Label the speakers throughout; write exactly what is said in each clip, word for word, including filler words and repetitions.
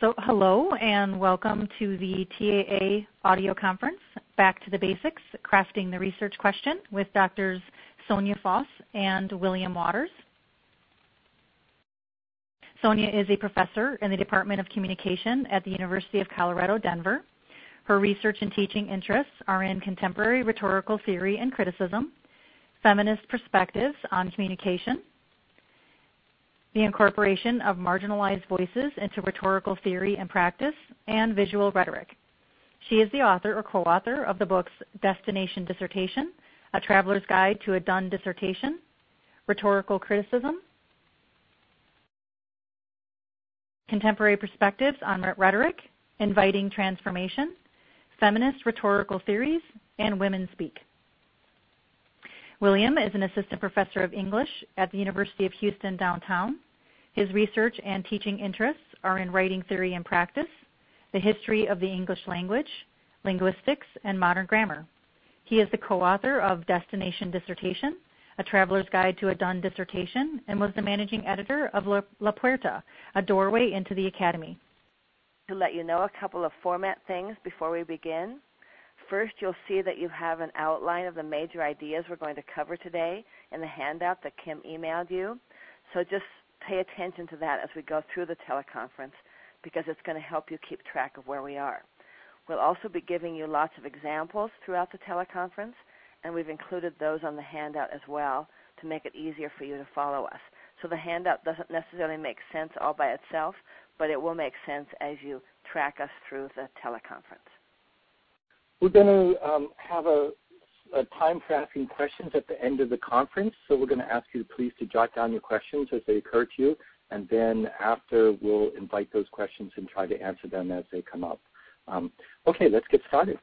Speaker 1: So hello and welcome to the T A A audio conference, Back to the Basics, Crafting the Research Question with Doctors Sonia Foss and William Waters. Sonia is a professor in the Department of Communication at the University of Colorado, Denver. Her research and teaching interests are in contemporary rhetorical theory and criticism, feminist perspectives on communication, the incorporation of marginalized voices into rhetorical theory and practice, and visual rhetoric. She is the author or co-author of the books Destination Dissertation, A Traveler's Guide to a Done Dissertation, Rhetorical Criticism, Contemporary Perspectives on Rhetoric, Inviting Transformation, Feminist Rhetorical Theories, and Women Speak. William is an assistant professor of English at the University of Houston downtown. His research and teaching interests are in writing theory and practice, the history of the English language, linguistics, and modern grammar. He is the co-author of Destination Dissertation, A Traveler's Guide to a Done Dissertation, and was the managing editor of La, La Puerta, A Doorway into the Academy.
Speaker 2: To let you know a couple of format things before we begin. First, you'll see that you have an outline of the major ideas we're going to cover today in the handout that Kim emailed you. So just pay attention to that as we go through the teleconference because it's going to help you keep track of where we are. We'll also be giving you lots of examples throughout the teleconference, and we've included those on the handout as well to make it easier for you to follow us. So the handout doesn't necessarily make sense all by itself, but it will make sense as you track us through the teleconference.
Speaker 3: We're going to um, have a, a time for asking questions at the end of the conference, so we're going to ask you please to jot down your questions as they occur to you, and then after we'll invite those questions and try to answer them as they come up. Um, okay, let's get started.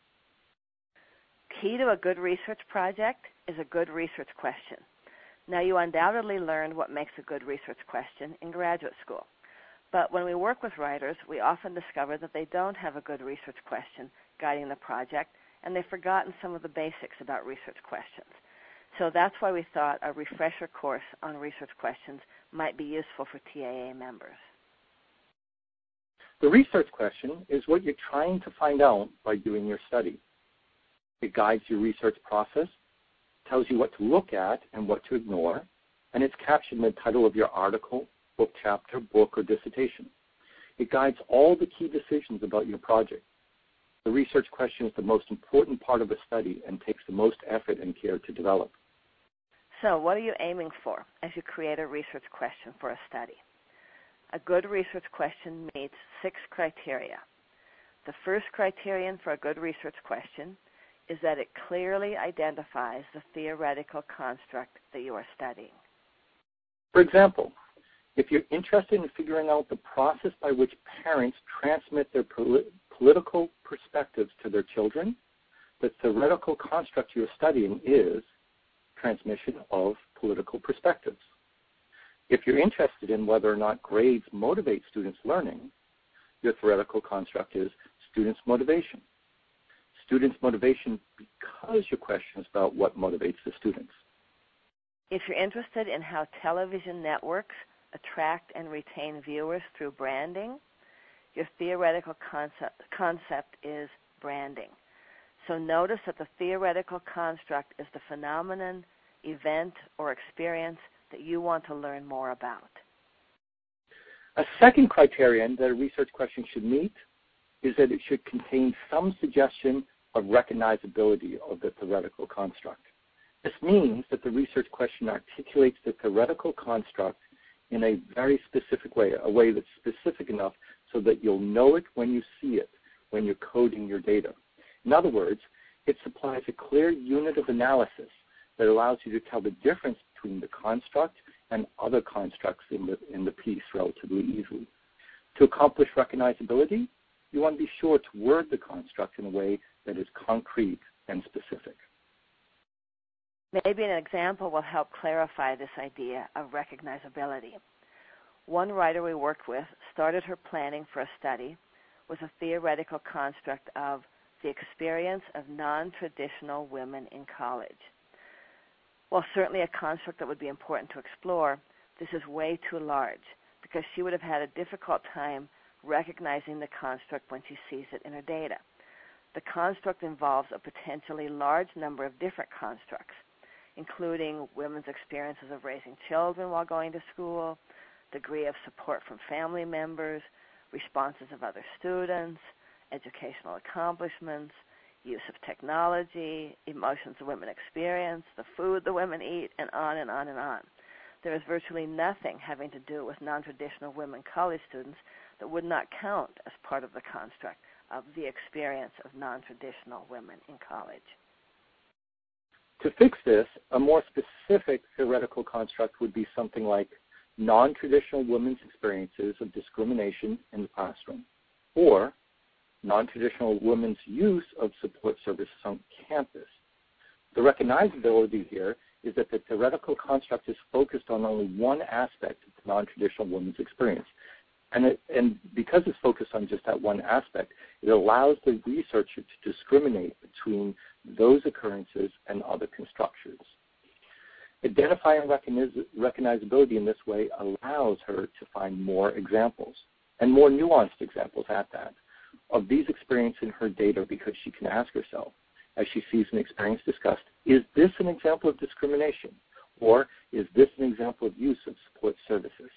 Speaker 2: Key to a good research project is a good research question. Now, you undoubtedly learned what makes a good research question in graduate school. But when we work with writers, we often discover that they don't have a good research question guiding the project, and they've forgotten some of the basics about research questions. So that's why we thought a refresher course on research questions might be useful for T A A members.
Speaker 3: The research question is what you're trying to find out by doing your study. It guides your research process, tells you what to look at and what to ignore, and it's captured in the title of your article, book chapter, book, or dissertation. It guides all the key decisions about your project. The research question is the most important part of a study and takes the most effort and care to develop.
Speaker 2: So what are you aiming for as you create a research question for a study? A good research question meets six criteria. The first criterion for a good research question is that it clearly identifies the theoretical construct that you are studying.
Speaker 3: For example, if you're interested in figuring out the process by which parents transmit their poli- political perspectives to their children, the theoretical construct you're studying is transmission of political perspectives. If you're interested in whether or not grades motivate students' learning, your theoretical construct is students' motivation. Students' motivation because your question is about what motivates the students.
Speaker 2: If you're interested in how television networks attract and retain viewers through branding, your theoretical concept, concept is branding. So notice that the theoretical construct is the phenomenon, event, or experience that you want to learn more about.
Speaker 3: A second criterion that a research question should meet is that it should contain some suggestion of recognizability of the theoretical construct. This means that the research question articulates the theoretical construct in a very specific way, a way that's specific enough so that you'll know it when you see it, when you're coding your data. In other words, it supplies a clear unit of analysis that allows you to tell the difference between the construct and other constructs in the, in the piece relatively easily. To accomplish recognizability, you want to be sure to word the construct in a way that is concrete and specific.
Speaker 2: Maybe an example will help clarify this idea of recognizability. One writer we worked with started her planning for a study with a theoretical construct of the experience of non-traditional women in college. While certainly a construct that would be important to explore, this is way too large because she would have had a difficult time recognizing the construct when she sees it in her data. The construct involves a potentially large number of different constructs, including women's experiences of raising children while going to school, degree of support from family members, responses of other students, educational accomplishments, use of technology, emotions the women experience, the food the women eat, and on and on and on. There is virtually nothing having to do with non-traditional women college students that would not count as part of the construct of the experience of non-traditional women in college.
Speaker 3: To fix this, a more specific theoretical construct would be something like non-traditional women's experiences of discrimination in the classroom, or non-traditional women's use of support services on campus. The recognizability here is that the theoretical construct is focused on only one aspect of the non-traditional women's experience. And, it, and because it's focused on just that one aspect, it allows the researcher to discriminate between those occurrences and other constructions. Identifying recogniz- recognizability in this way allows her to find more examples, and more nuanced examples at that, of these experiences in her data, because she can ask herself, as she sees an experience discussed, is this an example of discrimination? Or is this an example of use of support services?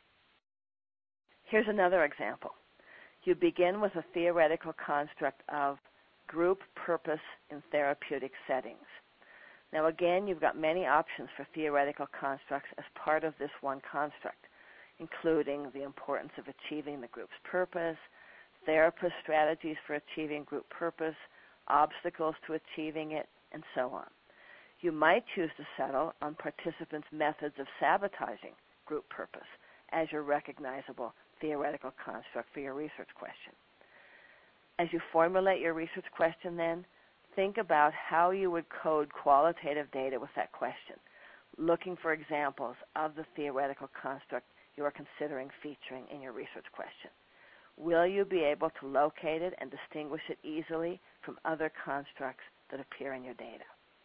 Speaker 2: Here's another example. You begin with a theoretical construct of group purpose in therapeutic settings. Now again, you've got many options for theoretical constructs as part of this one construct, including the importance of achieving the group's purpose, therapist strategies for achieving group purpose, obstacles to achieving it, and so on. You might choose to settle on participants' methods of sabotaging group purpose as your recognizable theoretical construct for your research question. As you formulate your research question then, think about how you would code qualitative data with that question, looking for examples of the theoretical construct you are considering featuring in your research question. Will you be able to locate it and distinguish it easily from other constructs that appear in your data?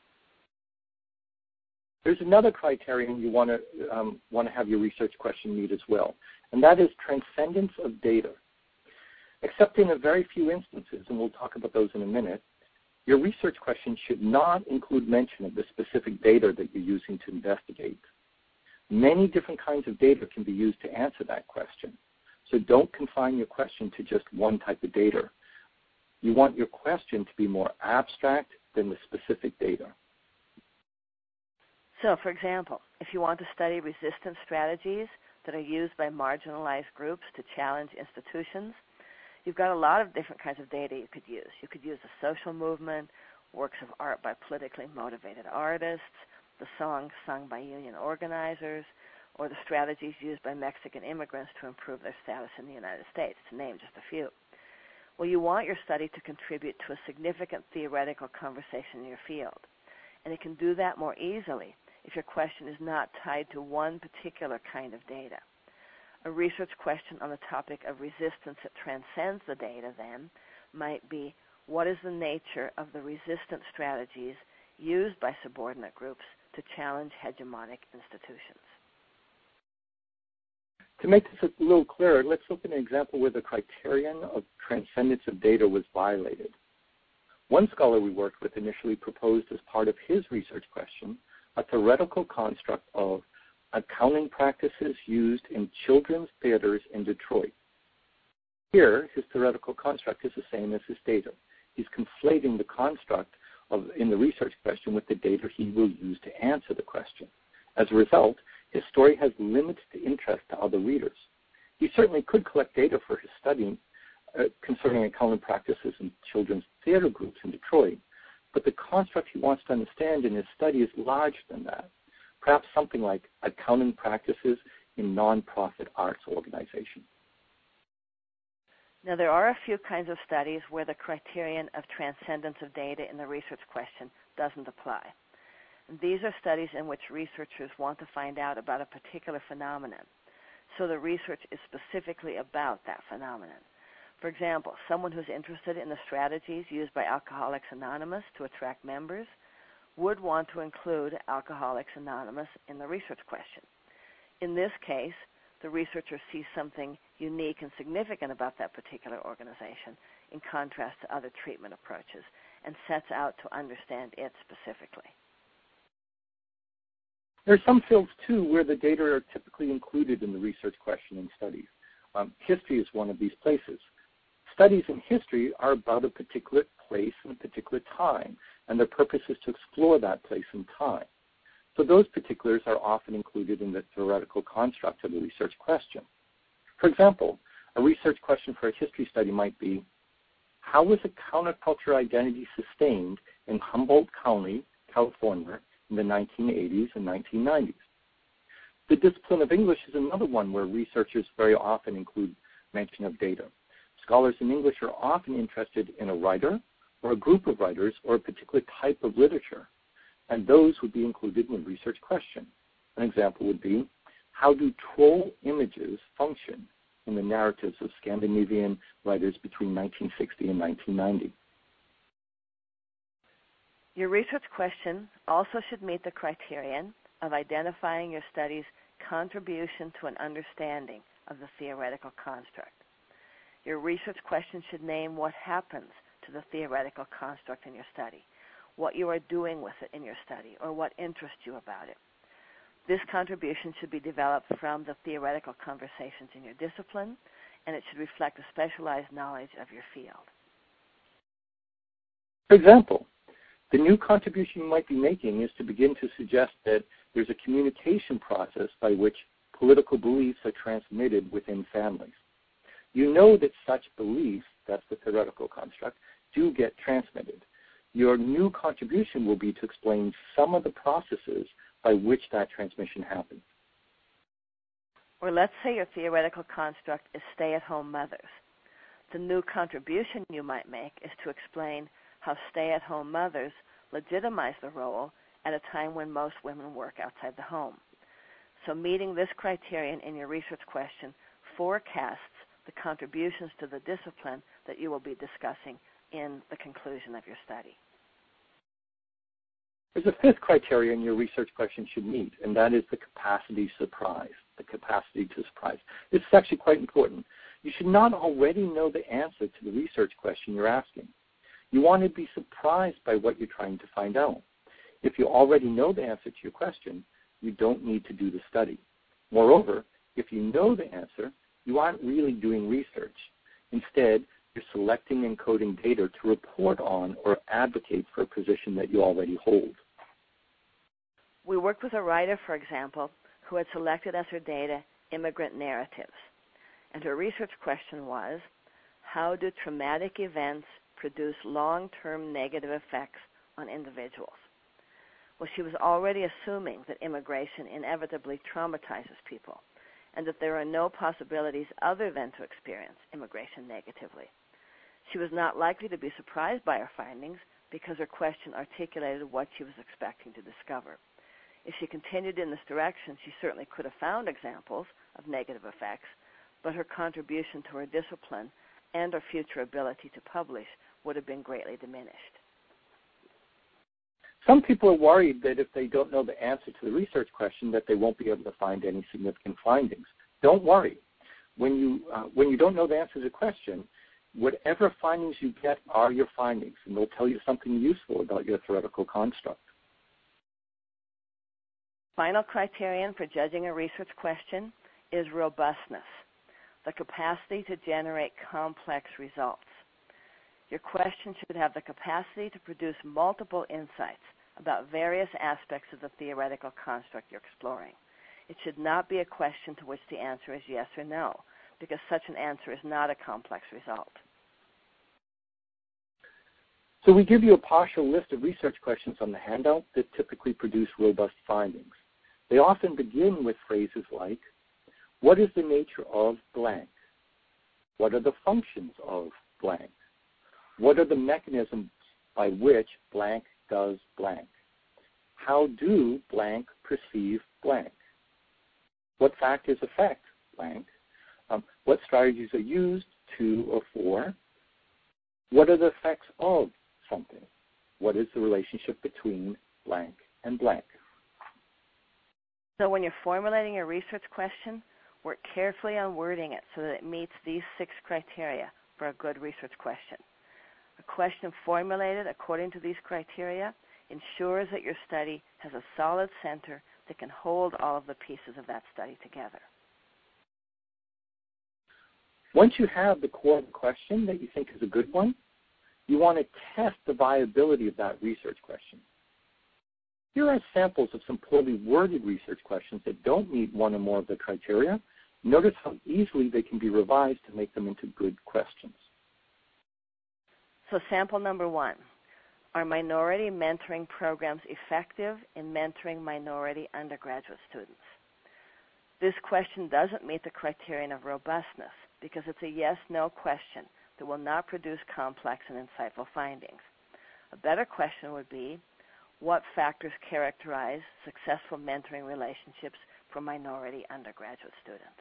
Speaker 3: There's another criterion you want to um, want to have your research question meet as well, and that is transcendence of data. Except in a very few instances, and we'll talk about those in a minute, your research question should not include mention of the specific data that you're using to investigate. Many different kinds of data can be used to answer that question, so don't confine your question to just one type of data. You want your question to be more abstract than the specific data.
Speaker 2: So, for example, if you want to study resistance strategies that are used by marginalized groups to challenge institutions, you've got a lot of different kinds of data you could use. You could use a social movement, works of art by politically motivated artists, the songs sung by union organizers, or the strategies used by Mexican immigrants to improve their status in the United States, to name just a few. Well, you want your study to contribute to a significant theoretical conversation in your field, and it can do that more easily if your question is not tied to one particular kind of data. A research question on the topic of resistance that transcends the data, then, might be, what is the nature of the resistance strategies used by subordinate groups to challenge hegemonic institutions?
Speaker 3: To make this a little clearer, let's look at an example where the criterion of transcendence of data was violated. One scholar we worked with initially proposed as part of his research question a theoretical construct of accounting practices used in children's theaters in Detroit. Here, his theoretical construct is the same as his data. He's conflating the construct of, in the research question with the data he will use to answer the question. As a result, his story has limited interest to other readers. He certainly could collect data for his study uh, concerning accounting practices in children's theater groups in Detroit, but the construct he wants to understand in his study is larger than that. Perhaps something like accounting practices in nonprofit arts organizations.
Speaker 2: Now, there are a few kinds of studies where the criterion of transcendence of data in the research question doesn't apply. And these are studies in which researchers want to find out about a particular phenomenon, so the research is specifically about that phenomenon. For example, someone who's interested in the strategies used by Alcoholics Anonymous to attract members would want to include Alcoholics Anonymous in the research question. In this case, the researcher sees something unique and significant about that particular organization in contrast to other treatment approaches and sets out to understand it specifically.
Speaker 3: There are some fields, too, where the data are typically included in the research question in studies. Um, history is one of these places. Studies in history are about a particular place and a particular time, and their purpose is to explore that place and time. So those particulars are often included in the theoretical construct of the research question. For example, a research question for a history study might be, how was a counterculture identity sustained in Humboldt County, California, in the nineteen eighties and nineteen nineties? The discipline of English is another one where researchers very often include mention of data. Scholars in English are often interested in a writer or a group of writers or a particular type of literature, and those would be included in the research question. An example would be, how do troll images function in the narratives of Scandinavian writers between nineteen sixty and nineteen ninety?
Speaker 2: Your research question also should meet the criterion of identifying your study's contribution to an understanding of the theoretical construct. Your research question should name what happens to the theoretical construct in your study, what you are doing with it in your study, or what interests you about it. This contribution should be developed from the theoretical conversations in your discipline, and it should reflect a specialized knowledge of your field.
Speaker 3: For example, the new contribution you might be making is to begin to suggest that there's a communication process by which political beliefs are transmitted within families. You know that such beliefs, that's the theoretical construct, do get transmitted. Your new contribution will be to explain some of the processes by which that transmission happens.
Speaker 2: Or let's say your theoretical construct is stay-at-home mothers. The new contribution you might make is to explain how stay-at-home mothers legitimize the role at a time when most women work outside the home. So meeting this criterion in your research question forecasts the contributions to the discipline that you will be discussing in the conclusion of your study.
Speaker 3: There's a fifth criterion your research question should meet, and that is the capacity surprise, the capacity to surprise. This is actually quite important. You should not already know the answer to the research question you're asking. You want to be surprised by what you're trying to find out. If you already know the answer to your question, you don't need to do the study. Moreover, if you know the answer, you aren't really doing research. Instead, you're selecting and coding data to report on or advocate for a position that you already hold.
Speaker 2: We worked with a writer, for example, who had selected as her data immigrant narratives. And her research question was, how do traumatic events produce long-term negative effects on individuals? Well, she was already assuming that immigration inevitably traumatizes people and that there are no possibilities other than to experience immigration negatively. She was not likely to be surprised by her findings because her question articulated what she was expecting to discover. If she continued in this direction, she certainly could have found examples of negative effects, but her contribution to her discipline and her future ability to publish would have been greatly diminished.
Speaker 3: Some people are worried that if they don't know the answer to the research question that they won't be able to find any significant findings. Don't worry. When you, uh, when you don't know the answer to the question, whatever findings you get are your findings, and they'll tell you something useful about your theoretical construct.
Speaker 2: Final criterion for judging a research question is robustness, the capacity to generate complex results. Your question should have the capacity to produce multiple insights about various aspects of the theoretical construct you're exploring. It should not be a question to which the answer is yes or no, because such an answer is not a complex result.
Speaker 3: So we give you a partial list of research questions on the handout that typically produce robust findings. They often begin with phrases like, what is the nature of blank? What are the functions of blank? What are the mechanisms by which blank does blank? How do blank perceive blank? What factors affect blank? Um, what strategies are used to or for? What are the effects of something? What is the relationship between blank and blank?
Speaker 2: So when you're formulating a research question, Work carefully on wording it so that it meets these six criteria for a good research question. A question formulated according to these criteria ensures that your study has a solid center that can hold all of the pieces of that study together.
Speaker 3: Once you have the core of the question that you think is a good one, you want to test the viability of that research question. Here are samples of some poorly worded research questions that don't meet one or more of the criteria. Notice how easily they can be revised to make them into good questions.
Speaker 2: So sample number one, are minority mentoring programs effective in mentoring minority undergraduate students? This question doesn't meet the criterion of robustness because it's a yes-no question that will not produce complex and insightful findings. A better question would be, what factors characterize successful mentoring relationships for minority undergraduate students?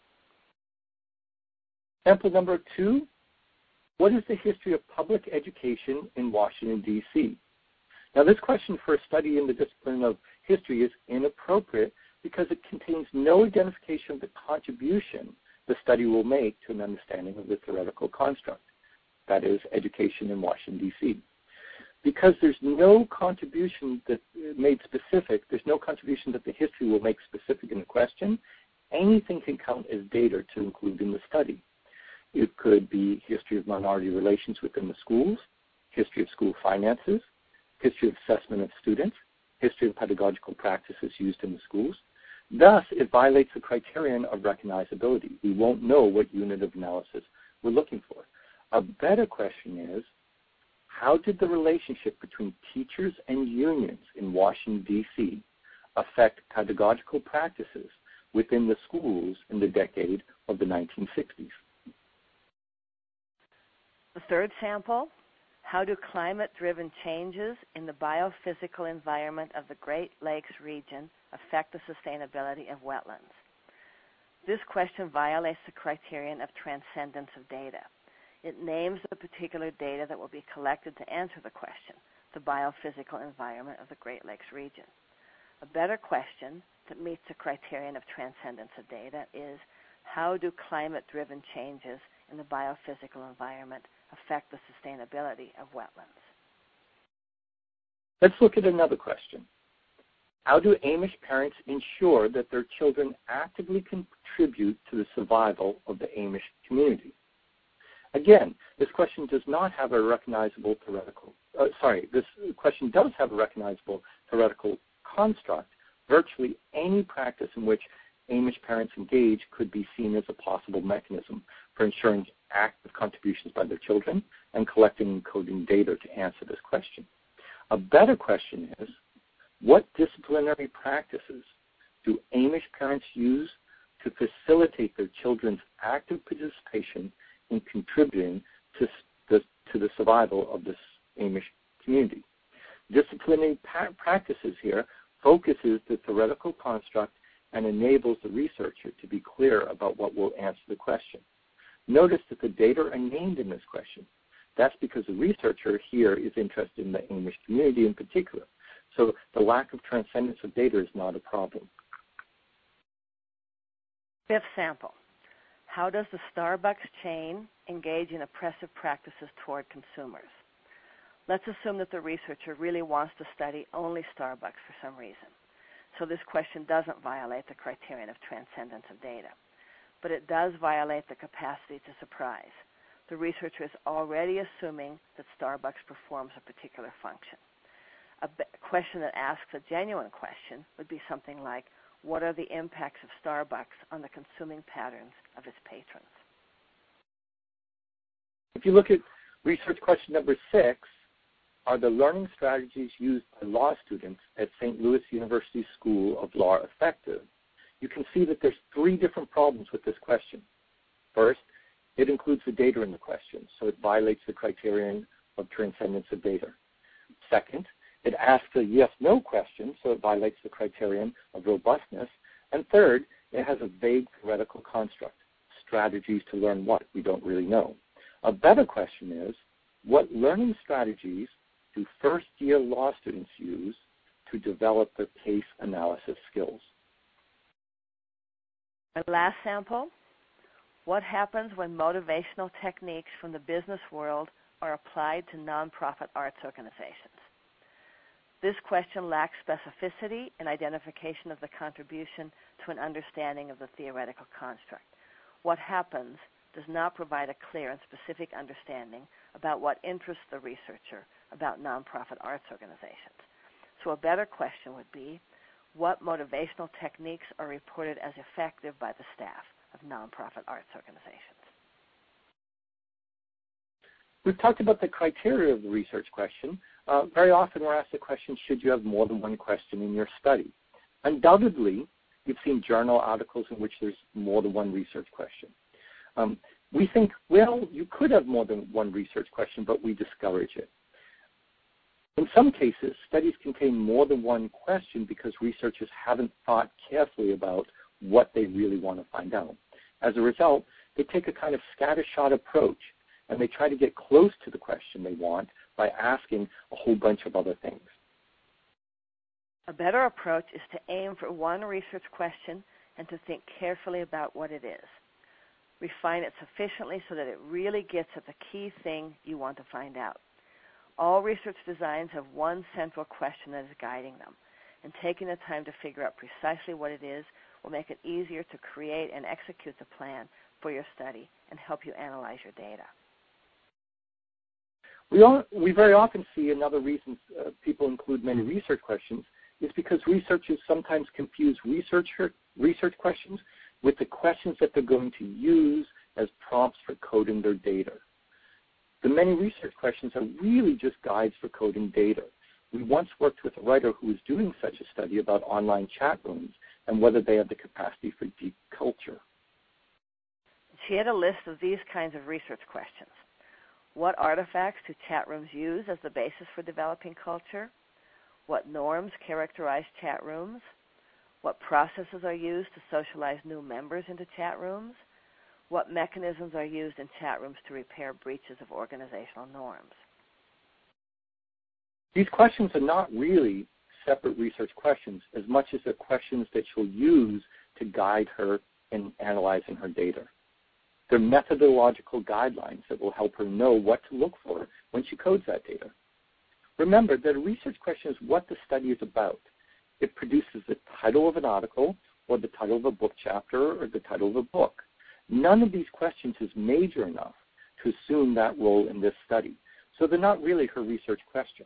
Speaker 3: Sample number two, what is the history of public education in Washington, D C? Now, this question for a study in the discipline of history is inappropriate because it contains no identification of the contribution the study will make to an understanding of the theoretical construct, that is, education in Washington, D C. Because there's no contribution that made specific, there's no contribution that the history will make specific in the question, anything can count as data to include in the study. It could be history of minority relations within the schools, history of school finances, history of assessment of students, history of pedagogical practices used in the schools. Thus, it violates the criterion of recognizability. We won't know what unit of analysis we're looking for. A better question is, how did the relationship between teachers and unions in Washington, D C affect pedagogical practices within the schools in the decade of the nineteen sixties?
Speaker 2: The third sample, how do climate-driven changes in the biophysical environment of the Great Lakes region affect the sustainability of wetlands? This question violates the criterion of transcendence of data. It names the particular data that will be collected to answer the question, the biophysical environment of the Great Lakes region. A better question that meets the criterion of transcendence of data is, how do climate-driven changes in the biophysical environment affect the sustainability of wetlands?
Speaker 3: Let's look at another question. How do Amish parents ensure that their children actively contribute to the survival of the Amish community? Again, this question does not have a recognizable theoretical, uh, sorry, this question does have a recognizable theoretical construct. Virtually any practice in which Amish parents engage could be seen as a possible mechanism for ensuring active contributions by their children and collecting and coding data to answer this question. A better question is, what disciplinary practices do Amish parents use to facilitate their children's active participation in contributing to the, to the survival of this Amish community? Disciplinary pa- practices here focuses the theoretical construct and enables the researcher to be clear about what will answer the question. Notice that the data are named in this question. That's because the researcher here is interested in the Amish community in particular. So the lack of transcendence of data is not a problem.
Speaker 2: Fifth sample. How does the Starbucks chain engage in oppressive practices toward consumers? Let's assume that the researcher really wants to study only Starbucks for some reason. So this question doesn't violate the criterion of transcendence of data, but it does violate the capacity to surprise. The researcher is already assuming that Starbucks performs a particular function. A question that asks a genuine question would be something like, what are the impacts of Starbucks on the consuming patterns of its patrons?
Speaker 3: If you look at research question number six, are the learning strategies used by law students at Saint Louis University School of Law effective? You can see that there's three different problems with this question. First, it includes the data in the question, so it violates the criterion of transcendence of data. Second, it asks a yes-no question, so it violates the criterion of robustness. And third, it has a vague theoretical construct, strategies to learn what? We don't really know. A better question is, what learning strategies do first-year law students use to develop their case analysis skills?
Speaker 2: Our last sample, what happens when motivational techniques from the business world are applied to nonprofit arts organizations? This question lacks specificity and identification of the contribution to an understanding of the theoretical construct. What happens does not provide a clear and specific understanding about what interests the researcher about nonprofit arts organizations. So a better question would be, what motivational techniques are reported as effective by the staff of nonprofit arts organizations?
Speaker 3: We've talked about the criteria of the research question. Uh, very often we're asked the question, should you have more than one question in your study? Undoubtedly, you've seen journal articles in which there's more than one research question. Um, we think, well, you could have more than one research question, but we discourage it. In some cases, studies contain more than one question because researchers haven't thought carefully about what they really want to find out. As a result, they take a kind of scattershot approach, and they try to get close to the question they want by asking a whole bunch of other things.
Speaker 2: A better approach is to aim for one research question and to think carefully about what it is. Refine it sufficiently so that it really gets at the key thing you want to find out. All research designs have one central question that is guiding them, and taking the time to figure out precisely what it is will make it easier to create and execute the plan for your study and help you analyze your data.
Speaker 3: We, all, we very often see another reason uh, people include many research questions is because researchers sometimes confuse researcher, research questions with the questions that they're going to use as prompts for coding their data. The many research questions are really just guides for coding data. We once worked with a writer who was doing such a study about online chat rooms and whether they have the capacity for deep culture.
Speaker 2: She had a list of these kinds of research questions. What artifacts do chat rooms use as the basis for developing culture? What norms characterize chat rooms? What processes are used to socialize new members into chat rooms? What mechanisms are used in chat rooms to repair breaches of organizational norms?
Speaker 3: These questions are not really separate research questions as much as they're questions that she'll use to guide her in analyzing her data. They're methodological guidelines that will help her know what to look for when she codes that data. Remember that a research question is what the study is about. It produces the title of an article or the title of a book chapter or the title of a book. None of these questions is major enough to assume that role in this study, so they're not really her research question.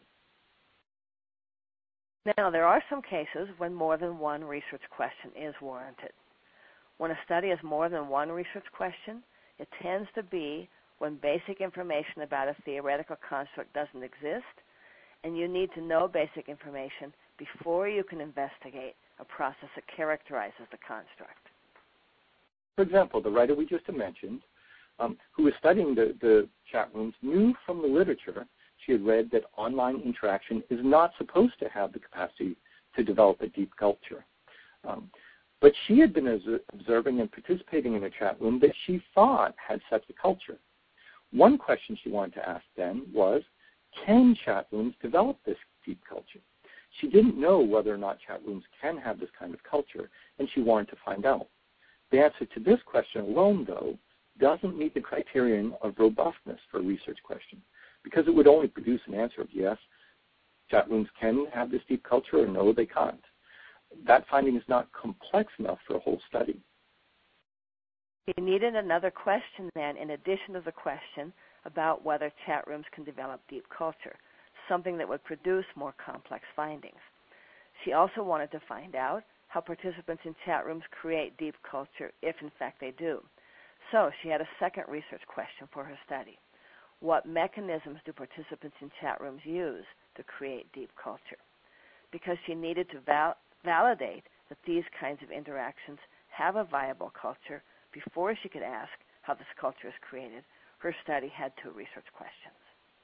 Speaker 2: Now, there are some cases when more than one research question is warranted. When a study has more than one research question, it tends to be when basic information about a theoretical construct doesn't exist, and you need to know basic information before you can investigate a process that characterizes the construct.
Speaker 3: For example, the writer we just mentioned, um, who was studying the, the chat rooms, knew from the literature she had read that online interaction is not supposed to have the capacity to develop a deep culture. Um, but she had been observing and participating in a chat room that she thought had such a culture. One question she wanted to ask then was, can chat rooms develop this deep culture? She didn't know whether or not chat rooms can have this kind of culture, and she wanted to find out. The answer to this question alone, though, doesn't meet the criterion of robustness for a research question, because it would only produce an answer of yes, chat rooms can have this deep culture, or no, they can't. That finding is not complex enough for a whole study.
Speaker 2: You needed another question then, in addition to the question about whether chat rooms can develop deep culture, something that would produce more complex findings. She also wanted to find out how participants in chat rooms create deep culture, if in fact they do. So she had a second research question for her study. What mechanisms do participants in chat rooms use to create deep culture? Because she needed to val- validate that these kinds of interactions have a viable culture before she could ask how this culture is created, her study had two research questions.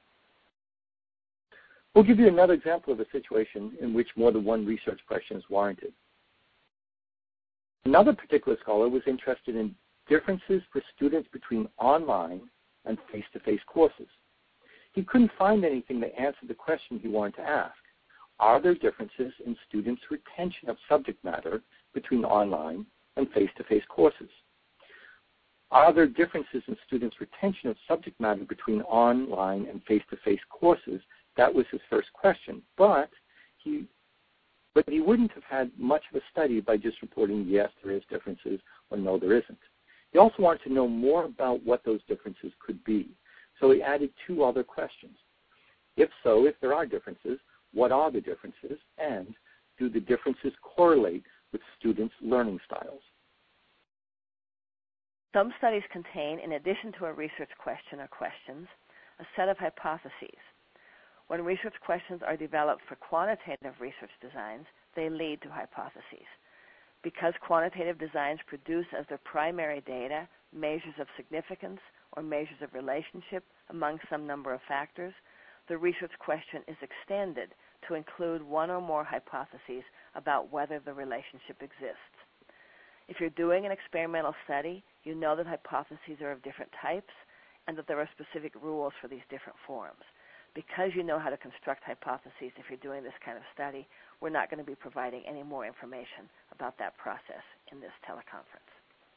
Speaker 3: We'll give you another example of a situation in which more than one research question is warranted. Another particular scholar was interested in differences for students between online and face-to-face courses. He couldn't find anything that answered the question he wanted to ask. Are there differences in students' retention of subject matter between online and face-to-face courses. Are there differences in students' retention of subject matter between online and face-to-face courses? That was his first question. But he, but he wouldn't have had much of a study by just reporting, yes, there is differences, or no, there isn't. He also wanted to know more about what those differences could be. So he added two other questions. If so, if there are differences, what are the differences? And do the differences correlate with students' learning styles?
Speaker 2: Some studies contain, in addition to a research question or questions, a set of hypotheses. When research questions are developed for quantitative research designs, they lead to hypotheses. Because quantitative designs produce as their primary data measures of significance or measures of relationship among some number of factors, the research question is extended to include one or more hypotheses about whether the relationship exists. If you're doing an experimental study, you know that hypotheses are of different types and that there are specific rules for these different forms. Because you know how to construct hypotheses if you're doing this kind of study, we're not going to be providing any more information about that process in this teleconference.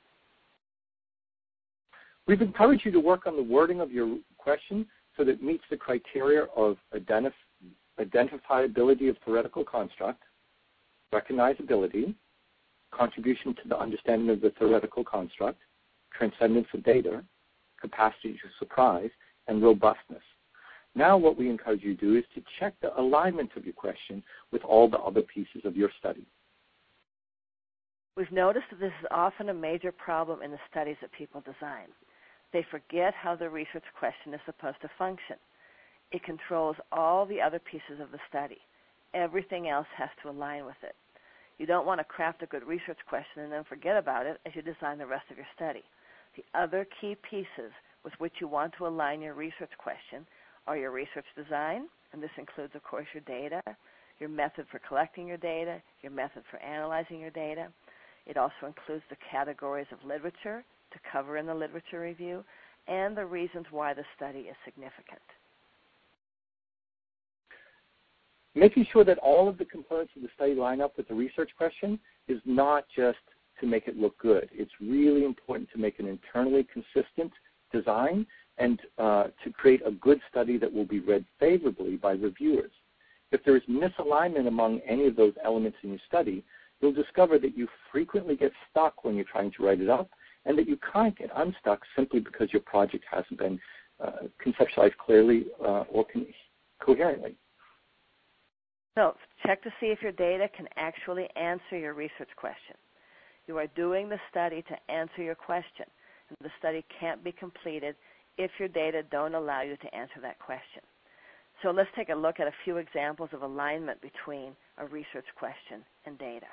Speaker 3: We've encouraged you to work on the wording of your question so that it meets the criteria of identif- identifiability of theoretical construct, recognizability, contribution to the understanding of the theoretical construct, transcendence of data, capacity to surprise, and robustness. Now what we encourage you to do is to check the alignment of your question with all the other pieces of your study.
Speaker 2: We've noticed that this is often a major problem in the studies that people design. They forget how the research question is supposed to function. It controls all the other pieces of the study. Everything else has to align with it. You don't want to craft a good research question and then forget about it as you design the rest of your study. The other key pieces with which you want to align your research question are your research design, and this includes, of course, your data, your method for collecting your data, your method for analyzing your data. It also includes the categories of literature to cover in the literature review, and the reasons why the study is significant.
Speaker 3: Making sure that all of the components of the study line up with the research question is not just to make it look good. It's really important to make an internally consistent design and uh, to create a good study that will be read favorably by reviewers. If there is misalignment among any of those elements in your study, you'll discover that you frequently get stuck when you're trying to write it up, and that you can't get unstuck simply because your project hasn't been uh, conceptualized clearly uh, or con- coherently.
Speaker 2: So check to see if your data can actually answer your research question. You are doing the study to answer your question, and the study can't be completed if your data don't allow you to answer that question. So let's take a look at a few examples of alignment between a research question and data.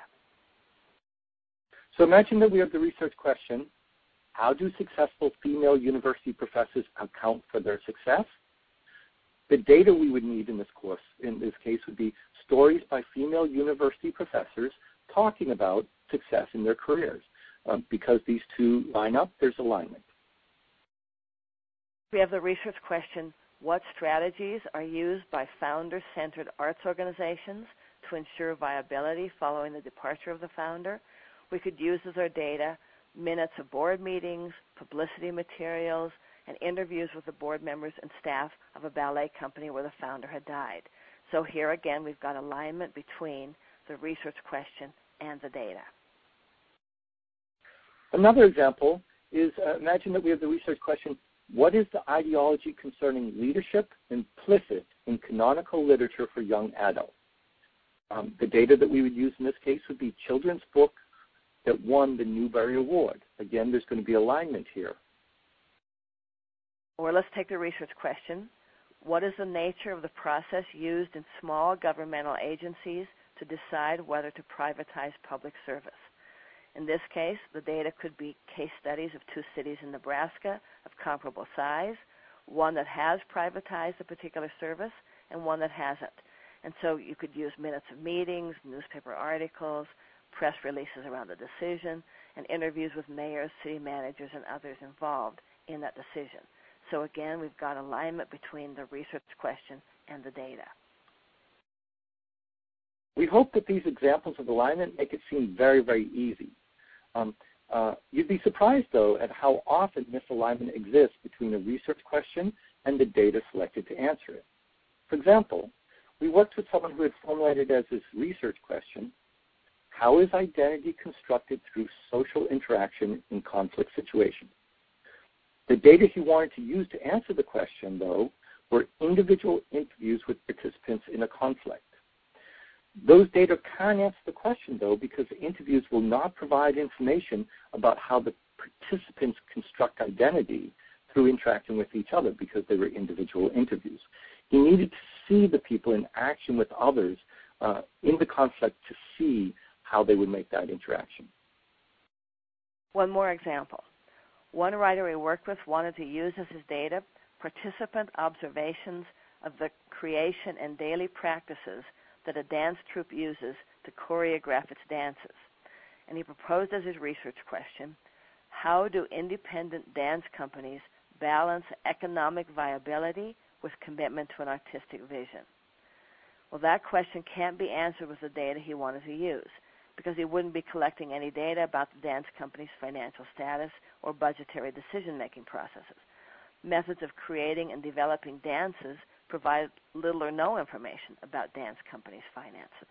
Speaker 3: So imagine that we have the research question, how do successful female university professors account for their success? The data we would need in this course, in this case, would be stories by female university professors talking about success in their careers. Um, because these two line up, there's alignment.
Speaker 2: We have the research question, what strategies are used by founder-centered arts organizations to ensure viability following the departure of the founder? We could use as our data minutes of board meetings, publicity materials, and interviews with the board members and staff of a ballet company where the founder had died. So here again, we've got alignment between the research question and the data.
Speaker 3: Another example is, uh, imagine that we have the research question, what is the ideology concerning leadership implicit in canonical literature for young adults? Um, the data that we would use in this case would be children's book that won the Newbery Award. Again, there's going to be alignment here.
Speaker 2: Or let's take the research question. What is the nature of the process used in small governmental agencies to decide whether to privatize public service? In this case, the data could be case studies of two cities in Nebraska of comparable size, one that has privatized a particular service and one that hasn't. And so you could use minutes of meetings, newspaper articles, press releases around the decision, and interviews with mayors, city managers, and others involved in that decision. So again, we've got alignment between the research question and the data.
Speaker 3: We hope that these examples of alignment make it seem very, very easy. Um, uh, you'd be surprised, though, at how often misalignment exists between a research question and the data selected to answer it. For example, we worked with someone who had formulated as his research question, how is identity constructed through social interaction in conflict situations? The data he wanted to use to answer the question, though, were individual interviews with participants in a conflict. Those data can answer the question, though, because the interviews will not provide information about how the participants construct identity through interacting with each other because they were individual interviews. He needed to see the people in action with others uh, in the conflict to see how they would make that interaction.
Speaker 2: One more example. One writer we worked with wanted to use as his data participant observations of the creation and daily practices that a dance troupe uses to choreograph its dances. And he proposed as his research question, how do independent dance companies balance economic viability with commitment to an artistic vision? Well, that question can't be answered with the data he wanted to use, because he wouldn't be collecting any data about the dance company's financial status or budgetary decision-making processes. Methods of creating and developing dances provide little or no information about dance companies' finances.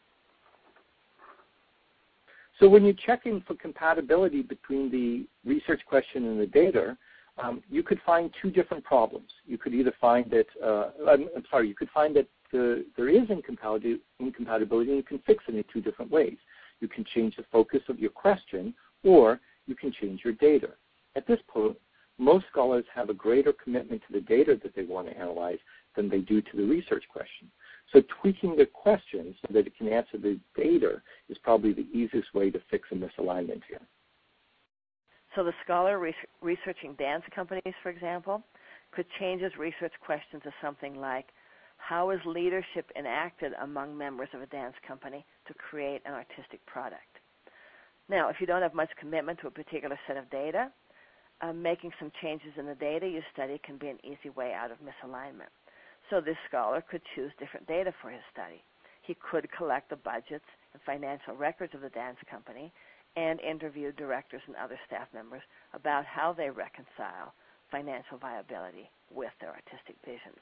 Speaker 3: So when you check in for compatibility between the research question and the data, um, you could find two different problems. You could either find that, uh, I'm, I'm sorry, you could find that the, there is incompatibility, incompatibility and you can fix it in two different ways. You can change the focus of your question, or you can change your data. At this point, most scholars have a greater commitment to the data that they want to analyze than they do to the research question. So tweaking the question so that it can answer the data is probably the easiest way to fix a misalignment here.
Speaker 2: So the scholar re- researching dance companies, for example, could change his research question to something like, how is leadership enacted among members of a dance company to create an artistic product? Now, if you don't have much commitment to a particular set of data, uh, making some changes in the data you study can be an easy way out of misalignment. So this scholar could choose different data for his study. He could collect the budgets and financial records of the dance company and interview directors and other staff members about how they reconcile financial viability with their artistic visions.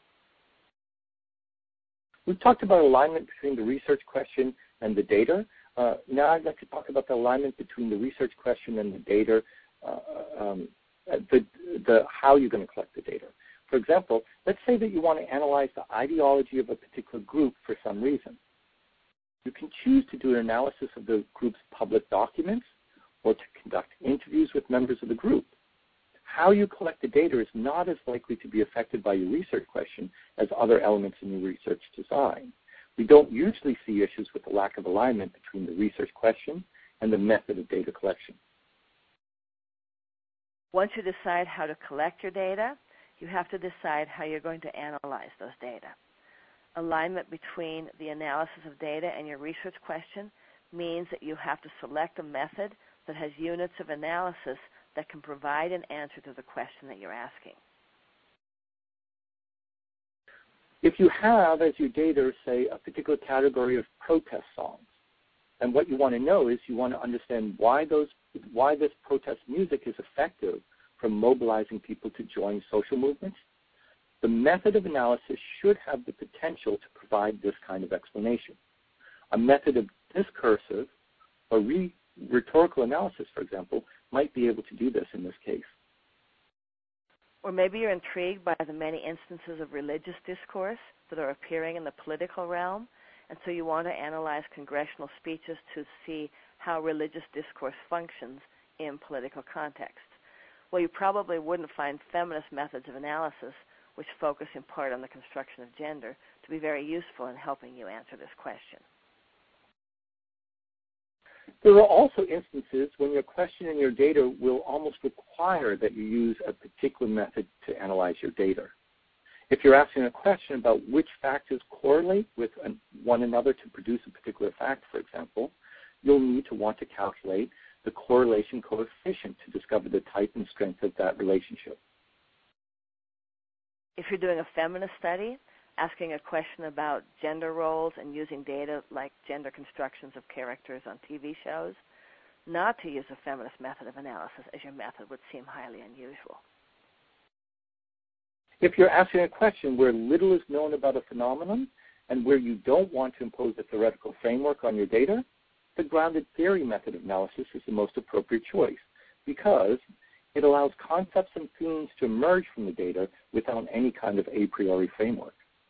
Speaker 3: We've talked about alignment between the research question and the data. Uh, now I'd like to talk about the alignment between the research question and the data, uh, um, the, the, how you're going to collect the data. For example, let's say that you want to analyze the ideology of a particular group for some reason. You can choose to do an analysis of the group's public documents or to conduct interviews with members of the group. How you collect the data is not as likely to be affected by your research question as other elements in your research design. We don't usually see issues with the lack of alignment between the research question and the method of data collection.
Speaker 2: Once you decide how to collect your data, you have to decide how you're going to analyze those data. Alignment between the analysis of data and your research question means that you have to select a method that has units of analysis that can provide an answer to the question that you're asking.
Speaker 3: If you have as your data, say, a particular category of protest songs, and what you want to know is you want to understand why those, why this protest music is effective for mobilizing people to join social movements, the method of analysis should have the potential to provide this kind of explanation. A method of discursive or re- rhetorical analysis, for example, might be able to do this in this case.
Speaker 2: Or maybe you're intrigued by the many instances of religious discourse that are appearing in the political realm, and so you want to analyze congressional speeches to see how religious discourse functions in political contexts. Well, you probably wouldn't find feminist methods of analysis, which focus in part on the construction of gender, to be very useful in helping you answer this question.
Speaker 3: There are also instances when your question and your data will almost require that you use a particular method to analyze your data. If you're asking a question about which factors correlate with one another to produce a particular fact, for example, you'll need to want to calculate the correlation coefficient to discover the type and strength of that relationship.
Speaker 2: If you're doing a feminist study, asking a question about gender roles and using data like gender constructions of characters on T V shows, not to use a feminist method of analysis, as your method would seem highly unusual.
Speaker 3: If you're asking a question where little is known about a phenomenon and where you don't want to impose a theoretical framework on your data, the grounded theory method of analysis is the most appropriate choice because it allows concepts and themes to emerge from the data without any kind of a priori framework.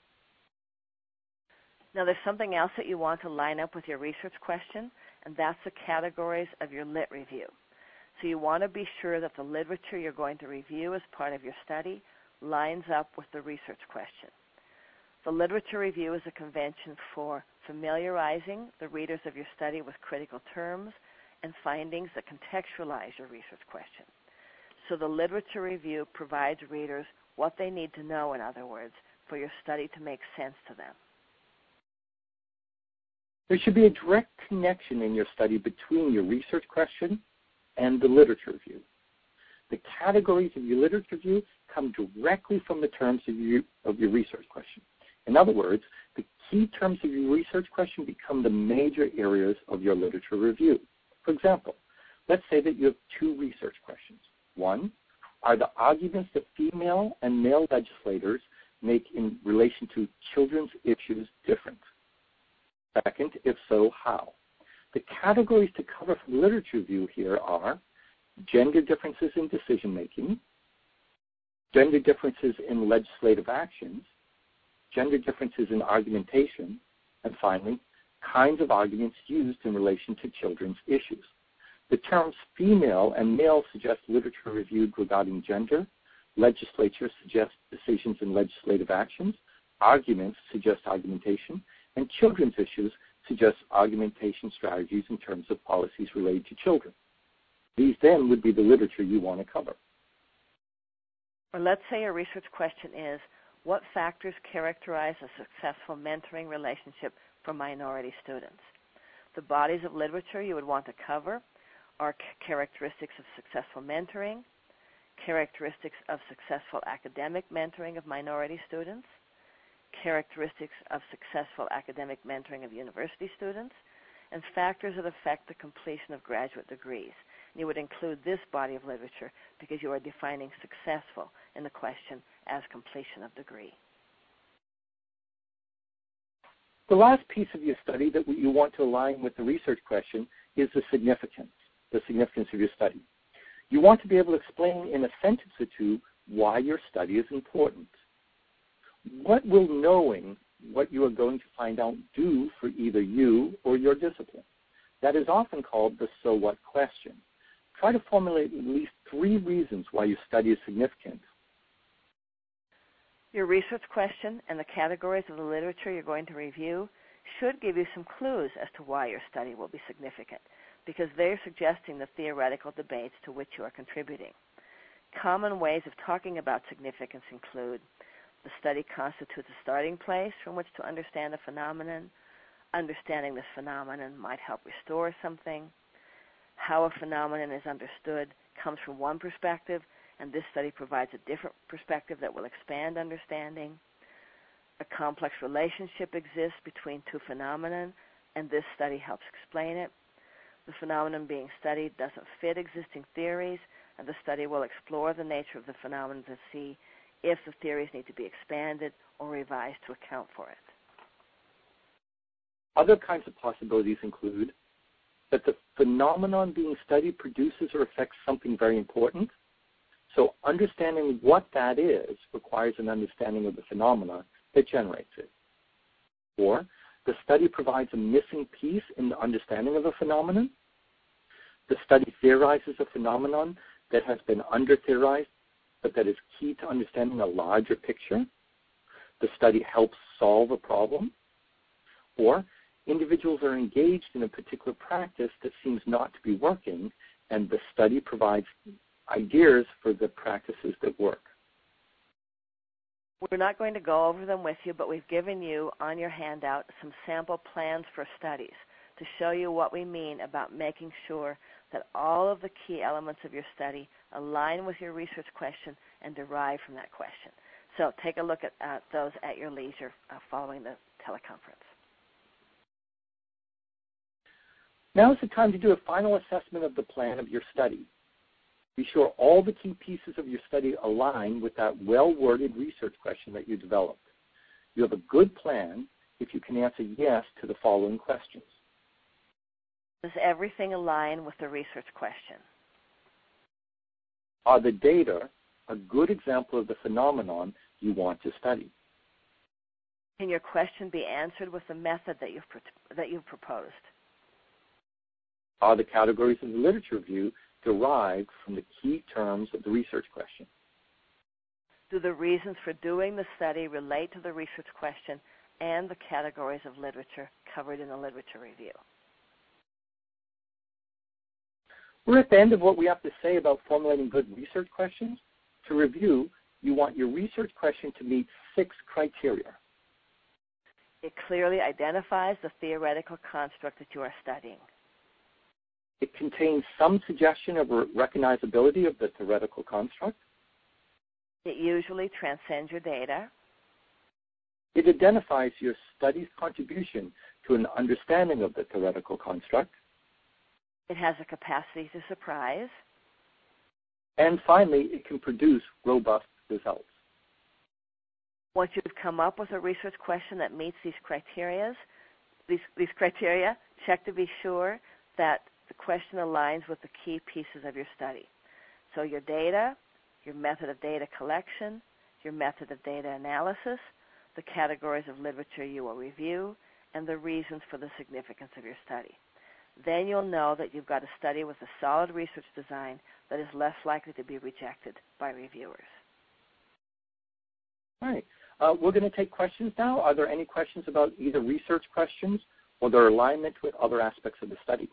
Speaker 2: Now, there's something else that you want to line up with your research question, and that's the categories of your lit review. So you want to be sure that the literature you're going to review as part of your study lines up with the research question. The literature review is a convention for familiarizing the readers of your study with critical terms and findings that contextualize your research question. So the literature review provides readers what they need to know, in other words, for your study to make sense to them.
Speaker 3: There should be a direct connection in your study between your research question and the literature review. The categories of your literature review come directly from the terms of your, of your research question. In other words, the key terms of your research question become the major areas of your literature review. For example, let's say that you have two research questions. One, are the arguments that female and male legislators make in relation to children's issues different? Second, if so, how? The categories to cover for the literature review here are gender differences in decision-making, gender differences in legislative actions, gender differences in argumentation, and finally, kinds of arguments used in relation to children's issues. The terms female and male suggest literature reviewed regarding gender, legislature suggests decisions in legislative actions, arguments suggest argumentation, and children's issues suggest argumentation strategies in terms of policies related to children. These then would be the literature you want to cover.
Speaker 2: Or let's say your research question is, what factors characterize a successful mentoring relationship for minority students? The bodies of literature you would want to cover are characteristics of successful mentoring, characteristics of successful academic mentoring of minority students, characteristics of successful academic mentoring of university students, and factors that affect the completion of graduate degrees. And you would include this body of literature because you are defining successful in the question as completion of degree.
Speaker 3: The last piece of your study that you want to align with the research question is the significance, the significance of your study. You want to be able to explain in a sentence or two why your study is important. What will knowing what you are going to find out do for either you or your discipline? That is often called the so what question. Try to formulate at least three reasons why your study is significant.
Speaker 2: Your research question and the categories of the literature you're going to review should give you some clues as to why your study will be significant, because they're suggesting the theoretical debates to which you are contributing. Common ways of talking about significance include the study constitutes a starting place from which to understand a phenomenon, understanding this phenomenon might help restore something, how a phenomenon is understood comes from one perspective, and this study provides a different perspective that will expand understanding. A complex relationship exists between two phenomena, and this study helps explain it. The phenomenon being studied doesn't fit existing theories, and the study will explore the nature of the phenomenon to see if the theories need to be expanded or revised to account for it.
Speaker 3: Other kinds of possibilities include that the phenomenon being studied produces or affects something very important. So understanding what that is requires an understanding of the phenomena that generates it. Or the study provides a missing piece in the understanding of a phenomenon. The study theorizes a phenomenon that has been under-theorized, but that is key to understanding a larger picture. The study helps solve a problem. Or individuals are engaged in a particular practice that seems not to be working, and the study provides ideas for the practices that work.
Speaker 2: We're not going to go over them with you, but we've given you on your handout some sample plans for studies to show you what we mean about making sure that all of the key elements of your study align with your research question and derive from that question. So take a look at uh, those at your leisure uh, following the teleconference.
Speaker 3: Now is the time to do a final assessment of the plan of your study. Be sure all the key pieces of your study align with that well-worded research question that you developed. You have a good plan if you can answer yes to the following questions.
Speaker 2: Does everything align with the research question?
Speaker 3: Are the data a good example of the phenomenon you want to study?
Speaker 2: Can your question be answered with the method that you've, that you've proposed?
Speaker 3: Are the categories of the literature review derived from the key terms of the research question?
Speaker 2: Do the reasons for doing the study relate to the research question and the categories of literature covered in the literature review?
Speaker 3: We're at the end of what we have to say about formulating good research questions. To review, you want your research question to meet six criteria.
Speaker 2: It clearly identifies the theoretical construct that you are studying.
Speaker 3: It contains some suggestion of recognizability of the theoretical construct.
Speaker 2: It usually transcends your data.
Speaker 3: It identifies your study's contribution to an understanding of the theoretical construct.
Speaker 2: It has a capacity to surprise.
Speaker 3: And finally, it can produce robust results.
Speaker 2: Once you've come up with a research question that meets these criteria, these, these criteria, check to be sure that the question aligns with the key pieces of your study. So your data, your method of data collection, your method of data analysis, the categories of literature you will review, and the reasons for the significance of your study. Then you'll know that you've got a study with a solid research design that is less likely to be rejected by reviewers.
Speaker 3: All right. Uh, we're going to take questions now. Are there any questions about either research questions or their alignment with other aspects of the study?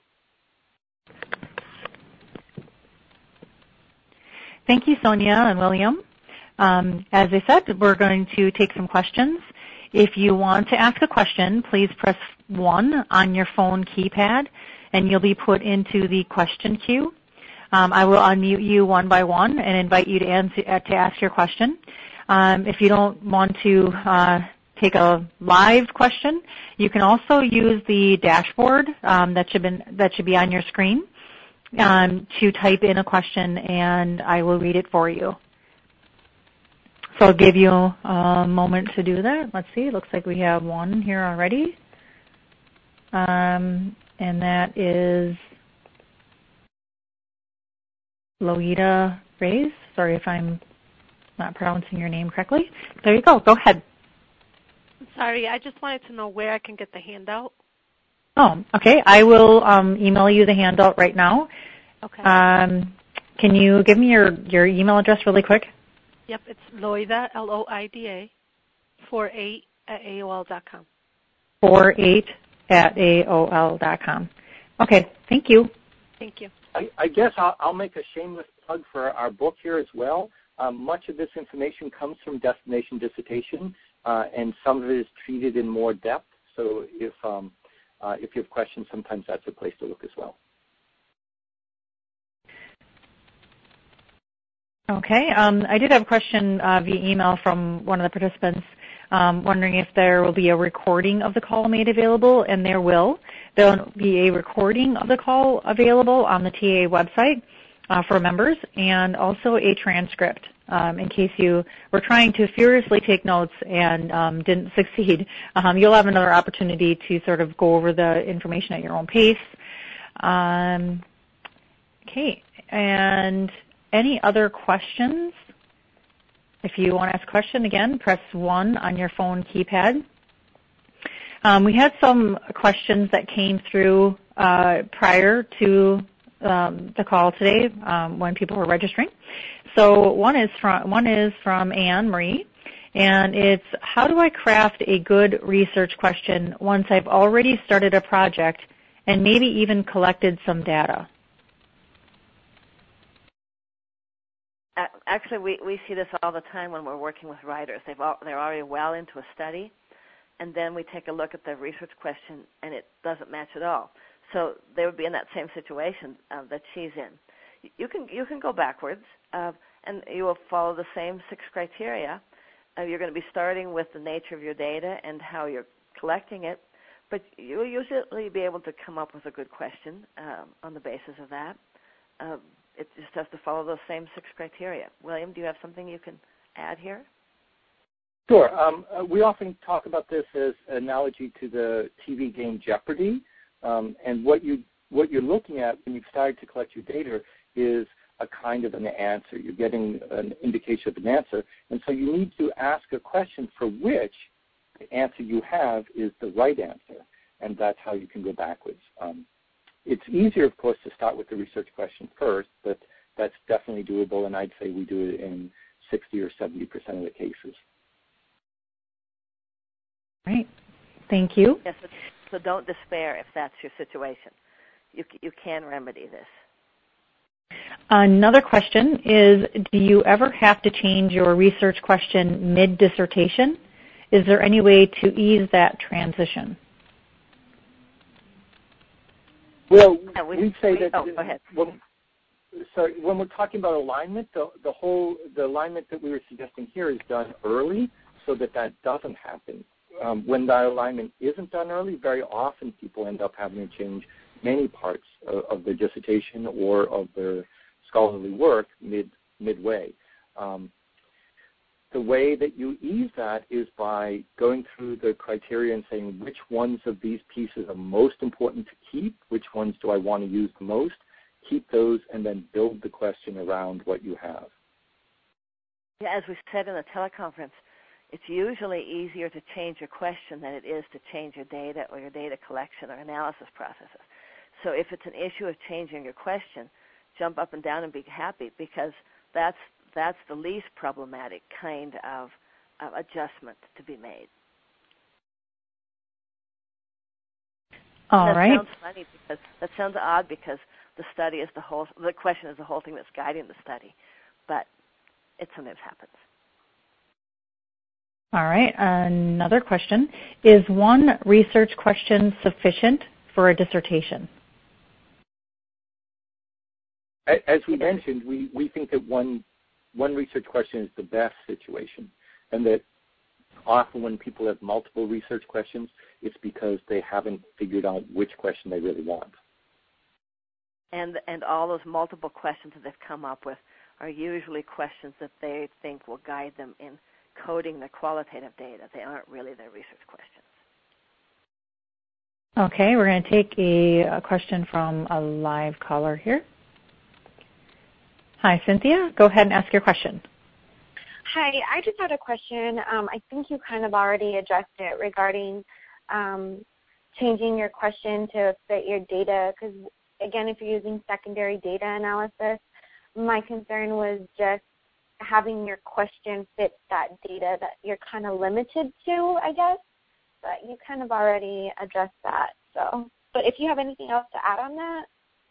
Speaker 1: Thank you, Sonia and William. Um, as I said, we're going to take some questions. If you want to ask a question, please press one on your phone keypad, and you'll be put into the question queue. Um, I will unmute you one by one and invite you to, answer, uh, to ask your question. Um, if you don't want to uh, take a live question, you can also use the dashboard um, that, should been, that should be on your screen um, to type in a question, and I will read it for you. So I'll give you a moment to do that. Let's see. It looks like we have one here already. Um, and that is Loida Reyes. Sorry if I'm not pronouncing your name correctly. There you go. Go ahead.
Speaker 4: Sorry, I just wanted to know where I can get the handout.
Speaker 1: Oh, okay. I will um, email you the handout right now.
Speaker 4: Okay.
Speaker 1: Um, can you give me your, your email address really quick?
Speaker 4: Yep, it's Loida, L O I D A, four eight at A O L dot com.
Speaker 1: four eight at A O L dot com. Okay, thank you.
Speaker 4: Thank you.
Speaker 3: I, I guess I'll, I'll make a shameless plug for our book here as well. Um, much of this information comes from Destination Dissertation, uh, and some of it is treated in more depth. So if, um, uh, if you have questions, sometimes that's a place to look as well.
Speaker 1: Okay. Um, I did have a question uh, via email from one of the participants um, wondering if there will be a recording of the call made available, and there will. There will be a recording of the call available on the T A website uh, for members, and also a transcript um, in case you were trying to furiously take notes and um, didn't succeed. Um, you'll have another opportunity to sort of go over the information at your own pace. Um, okay. And any other questions? If you want to ask a question, again, press one on your phone keypad. Um, we had some questions that came through uh, prior to um, the call today um, when people were registering. So one is from one is from Anne Marie, and it's, how do I craft a good research question once I've already started a project and maybe even collected some data?
Speaker 2: Actually, we, we see this all the time when we're working with writers. They've all, they're already well into a study, and then we take a look at the research question, and it doesn't match at all. So they would be in that same situation uh, that she's in. You can you can go backwards, uh, and you will follow the same six criteria. Uh, you're going to be starting with the nature of your data and how you're collecting it, but you'll usually be able to come up with a good question um, on the basis of that. Um, it just has to follow those same six criteria. William, do you have something you can add here?
Speaker 3: Sure. Um, uh, we often talk about this as an analogy to the T V game Jeopardy, um, and what you what you're looking at when you've started to collect your data is a kind of an answer. You're getting an indication of an answer, and so you need to ask a question for which the answer you have is the right answer, and that's how you can go backwards. Um, it's easier, of course, to start with the research question first, but that's definitely doable, and I'd say we do it in sixty or seventy percent of the cases.
Speaker 1: Right. Thank you.
Speaker 2: Yes, so don't despair if that's your situation. You, you can remedy this.
Speaker 1: Another question is, do you ever have to change your research question mid-dissertation? Is there any way to ease that transition?
Speaker 3: Well,
Speaker 2: yeah, we,
Speaker 3: we'd say
Speaker 2: we,
Speaker 3: that
Speaker 2: oh, go ahead.
Speaker 3: When, sorry, when we're talking about alignment, the, the whole the alignment that we were suggesting here is done early so that that doesn't happen. Um, when the alignment isn't done early, very often people end up having to change many parts of, of their dissertation or of their scholarly work mid midway. Um, the way that you ease that is by going through the criteria and saying which ones of these pieces are most important to keep, which ones do I want to use the most, keep those, and then build the question around what you have.
Speaker 2: Yeah, as we said in the teleconference, it's usually easier to change your question than it is to change your data or your data collection or analysis processes. So if it's an issue of changing your question, jump up and down and be happy, because that's that's the least problematic kind of uh, adjustment to be made.
Speaker 1: All
Speaker 2: that
Speaker 1: right.
Speaker 2: sounds funny because that sounds odd because the study is the whole the question is the whole thing that's guiding the study, but it sometimes happens.
Speaker 1: All right. Another question: is one research question sufficient for a dissertation?
Speaker 3: As we mentioned, we, we think that one one research question is the best situation, and that often when people have multiple research questions, it's because they haven't figured out which question they really want.
Speaker 2: And and all those multiple questions that they've come up with are usually questions that they think will guide them in coding the qualitative data. They aren't really their research questions.
Speaker 1: Okay, we're going to take a, a question from a live caller here. Hi, Cynthia. Go ahead and ask your question.
Speaker 5: Hi, I just had a question. Um, I think you kind of already addressed it regarding um, changing your question to fit your data, because, again, if you're using secondary data analysis, my concern was just having your question fit that data that you're kind of limited to, I guess, but you kind of already addressed that. So, but if you have anything else to add on that.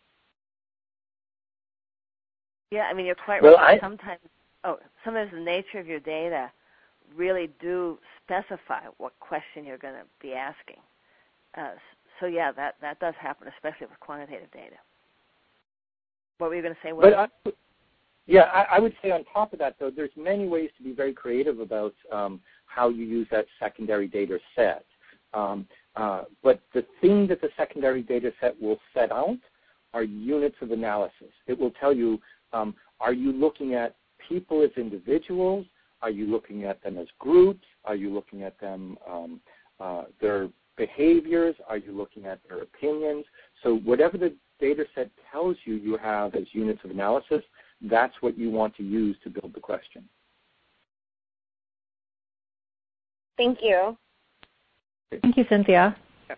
Speaker 2: Yeah, I mean, you're quite
Speaker 3: well,
Speaker 2: right.
Speaker 3: I,
Speaker 2: Sometimes, oh, sometimes the nature of your data really do specify what question you're going to be asking. Uh, so, yeah, that, that does happen, especially with quantitative data. What were you going to say, Will?
Speaker 3: But I, yeah, I, I would say on top of that, though, there's many ways to be very creative about um, how you use that secondary data set. Um, uh, but the thing that the secondary data set will set out are units of analysis. It will tell you, um, are you looking at people as individuals? Are you looking at them as groups? Are you looking at them, um, uh, their behaviors? Are you looking at their opinions? So whatever the data set tells you you have as units of analysis, that's what you want to use to build the question.
Speaker 5: Thank you.
Speaker 1: Thank you, Cynthia.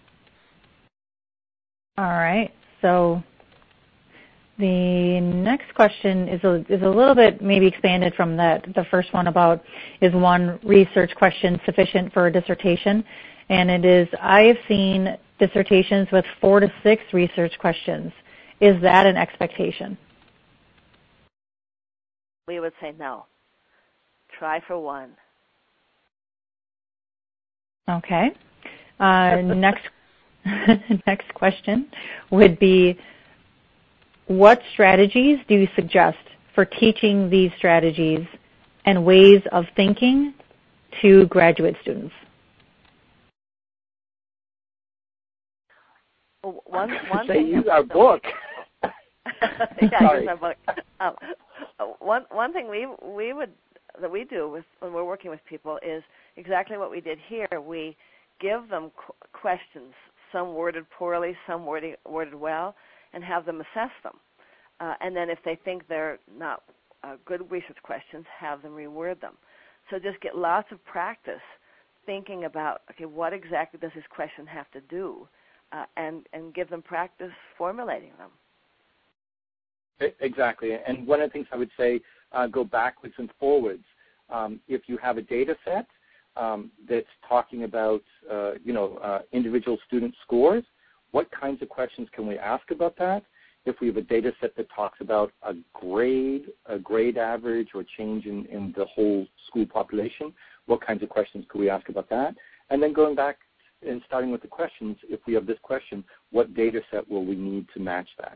Speaker 1: All right. So the next question is a, is a little bit maybe expanded from that, the first one about is one research question sufficient for a dissertation? And it is, I have seen dissertations with four to six research questions. Is that an expectation?
Speaker 2: We would say no. Try for one.
Speaker 1: Okay. Uh, next, next question would be, what strategies do you suggest for teaching these strategies and ways of thinking to graduate students?
Speaker 2: Well, one one
Speaker 3: Say
Speaker 2: thing
Speaker 3: use our book.
Speaker 2: yeah, use our book. Um, one one thing we we would that we do with when we're working with people is exactly what we did here. We give them qu- questions, some worded poorly, some worded worded well, and have them assess them. Uh, and then if they think they're not uh, good research questions, have them reword them. So just get lots of practice thinking about, okay, what exactly does this question have to do, uh, and, and give them practice formulating them.
Speaker 3: Exactly. And one of the things I would say, uh, go backwards and forwards. Um, if you have a data set um, that's talking about, uh, you know, uh, individual student scores, what kinds of questions can we ask about that? If we have a data set that talks about a grade, a grade average or change in, in the whole school population, what kinds of questions could we ask about that? And then going back and starting with the questions, if we have this question, what data set will we need to match that?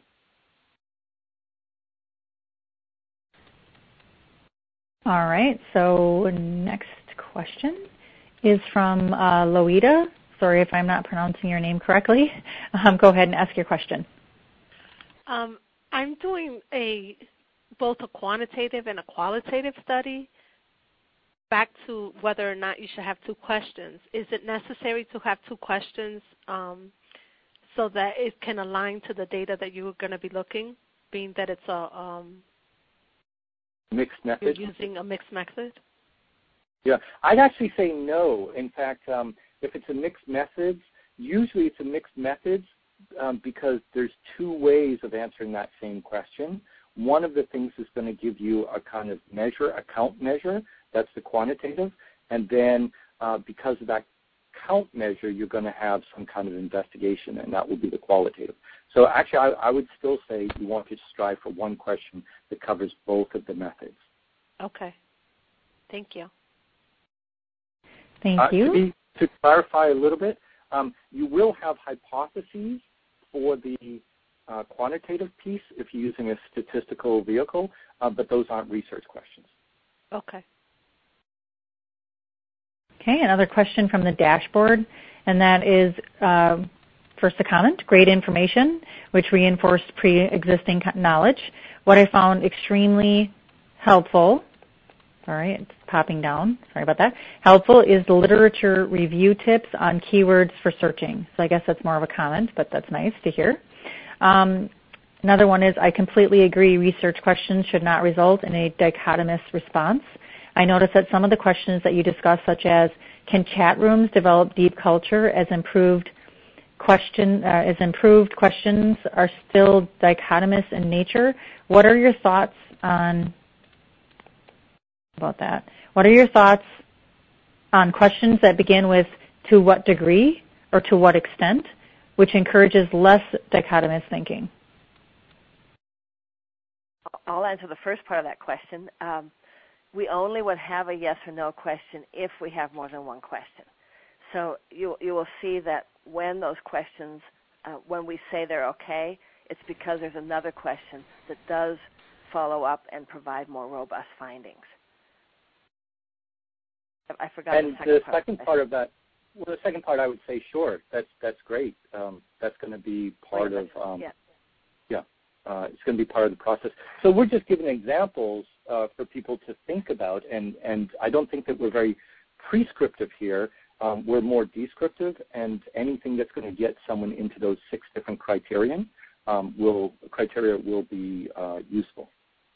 Speaker 1: All right, so next question is from uh, Loida. Sorry if I'm not pronouncing your name correctly. Um, go ahead and ask your question.
Speaker 4: Um, I'm doing a both a quantitative and a qualitative study. Back to whether or not you should have two questions. Is it necessary to have two questions um, so that it can align to the data that you're going to be looking, being that it's a um,
Speaker 3: mixed method?
Speaker 4: You're using a mixed method?
Speaker 3: Yeah, I'd actually say no. In fact, um, if it's a mixed methods, usually it's a mixed methods um, because there's two ways of answering that same question. One of the things is going to give you a kind of measure, a count measure. That's the quantitative. And then uh, because of that count measure, you're going to have some kind of investigation, and that will be the qualitative. So actually, I, I would still say you want to strive for one question that covers both of the methods.
Speaker 4: Okay. Thank you.
Speaker 1: Thank
Speaker 3: uh,
Speaker 1: you.
Speaker 3: To, be, to clarify a little bit, um, you will have hypotheses for the uh, quantitative piece if you're using a statistical vehicle, uh, but those aren't research questions.
Speaker 4: Okay.
Speaker 1: Okay, another question from the dashboard, and that is, uh, first a comment, great information, which reinforced pre-existing knowledge. What I found extremely helpful, sorry, it's popping down, sorry about that, helpful is the literature review tips on keywords for searching. So I guess that's more of a comment, but that's nice to hear. Um, another one is, I completely agree research questions should not result in a dichotomous response. I noticed that some of the questions that you discussed, such as, can chat rooms develop deep culture as improved question, uh, as improved questions are still dichotomous in nature. What are your thoughts on about that? What are your thoughts on questions that begin with to what degree or to what extent, which encourages less dichotomous thinking?
Speaker 2: I'll answer the first part of that question. Um, we only would have a yes or no question if we have more than one question. So you, you will see that when those questions, uh, when we say they're okay, it's because there's another question that does follow up and provide more robust findings. I forgot
Speaker 3: and
Speaker 2: the second
Speaker 3: the
Speaker 2: part.
Speaker 3: second part of that, well, the second part I would say, sure, that's that's great. Um, that's going to be part
Speaker 2: Wait,
Speaker 3: of, um,
Speaker 2: yeah.
Speaker 3: yeah, uh, it's going to be part of the process. So we're just giving examples uh, for people to think about, and, and I don't think that we're very prescriptive here. Um, we're more descriptive, and anything that's going to get someone into those six different criterion um, will criteria will be uh, useful.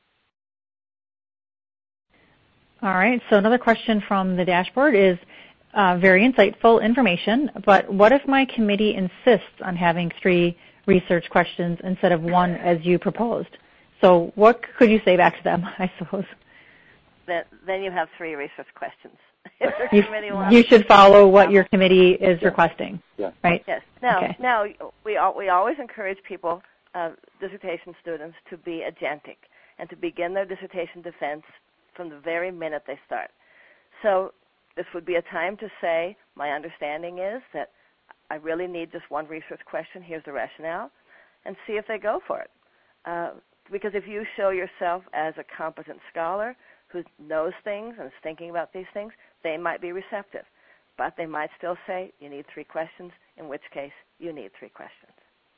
Speaker 1: All right, so another question from the dashboard is uh, very insightful information, but what if my committee insists on having three research questions instead of one as you proposed? So what could you say back to them, I suppose?
Speaker 2: Then, then you have three research questions. If your
Speaker 1: You,
Speaker 2: committee wants
Speaker 1: you should follow what your committee is yeah. requesting,
Speaker 3: yeah.
Speaker 1: right?
Speaker 2: Yes. Now,
Speaker 1: okay.
Speaker 2: now we, all, we always encourage people, uh, dissertation students, to be agentic and to begin their dissertation defense from the very minute they start. So this would be a time to say, my understanding is that I really need just one research question, here's the rationale, and see if they go for it. Uh, because if you show yourself as a competent scholar who knows things and is thinking about these things, they might be receptive. But they might still say, you need three questions, in which case you need three questions.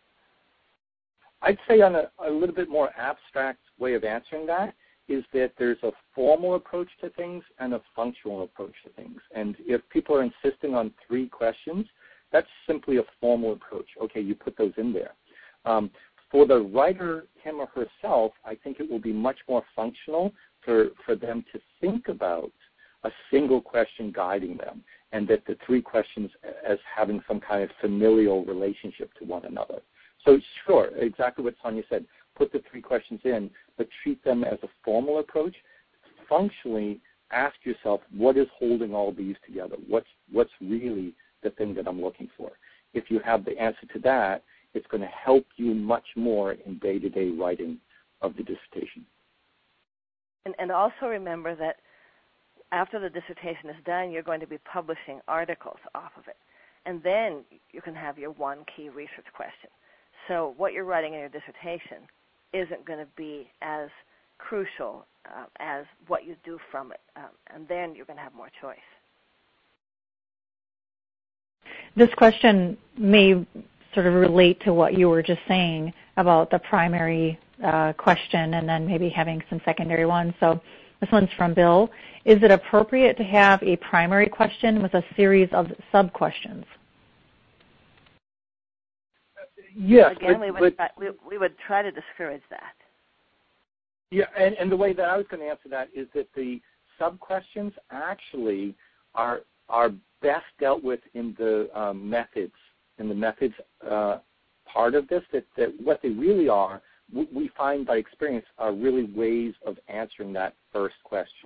Speaker 3: I'd say on a, a little bit more abstract way of answering that is that there's a formal approach to things and a functional approach to things. And if people are insisting on three questions, that's simply a formal approach. Okay, you put those in there. Um, for the writer, him or herself, I think it will be much more functional for, for them to think about a single question guiding them, and that the three questions as having some kind of familial relationship to one another. So sure, exactly what Sonia said, put the three questions in, but treat them as a formal approach. Functionally, ask yourself, what is holding all these together? What's, what's really the thing that I'm looking for? If you have the answer to that, it's going to help you much more in day-to-day writing of the dissertation.
Speaker 2: And, and also remember that after the dissertation is done, you're going to be publishing articles off of it. And then you can have your one key research question. So what you're writing in your dissertation isn't going to be as crucial uh, as what you do from it. Um, and then you're going to have more choice.
Speaker 1: This question may sort of relate to what you were just saying about the primary uh, question and then maybe having some secondary ones. So this one's from Bill. Is it appropriate to have a primary question with a series of sub-questions?
Speaker 3: Yes.
Speaker 2: Again,
Speaker 3: but,
Speaker 2: we, would
Speaker 3: but,
Speaker 2: try, we, we would try to discourage that.
Speaker 3: Yeah, and, and the way that I was going to answer that is that the sub-questions actually are are best dealt with in the um, methods, in the methods uh, part of this, that, that what they really are, we find by experience, are really ways of answering that first question.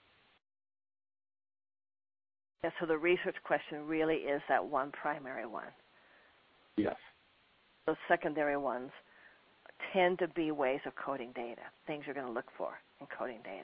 Speaker 2: Yeah, so the research question really is that one primary one.
Speaker 3: Yes.
Speaker 2: Those secondary ones tend to be ways of coding data, things you're going to look for in coding data.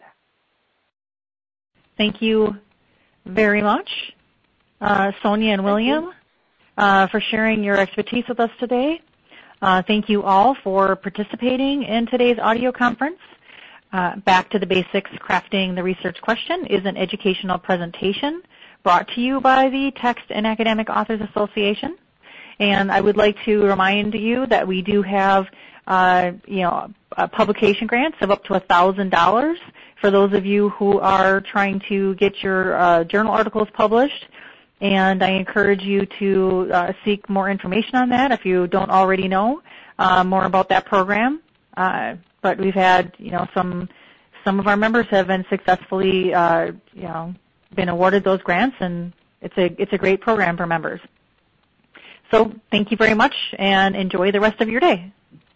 Speaker 1: Thank you very much, uh, Sonia and William, uh, for sharing your expertise with us today. Uh, thank you all for participating in today's audio conference. Uh, Back to the Basics, Crafting the Research Question is an educational presentation brought to you by the Text and Academic Authors Association. And I would like to remind you that we do have uh, you know, uh, publication grants of up to one thousand dollars for those of you who are trying to get your uh, journal articles published. And I encourage you to uh, seek more information on that if you don't already know uh, more about that program. Uh, but we've had, you know, some some of our members have been successfully, uh, you know, been awarded those grants, and it's a it's a great program for members. So thank you very much, and enjoy the rest of your day.